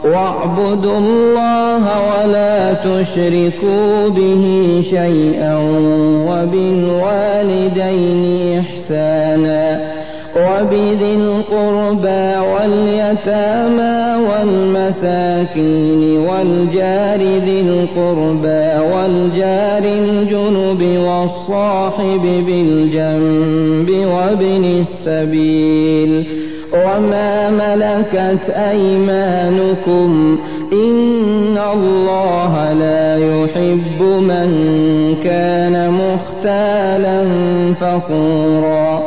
واعبدوا الله ولا تشركوا به شيئا وبالوالدين إحسانا وبذي القربى واليتامى والمساكين والجار ذي القربى والجار الجنب والصاحب بالجنب وابن السبيل وما ملكت أيمانكم إن الله لا يحب من كان مختالا فخورا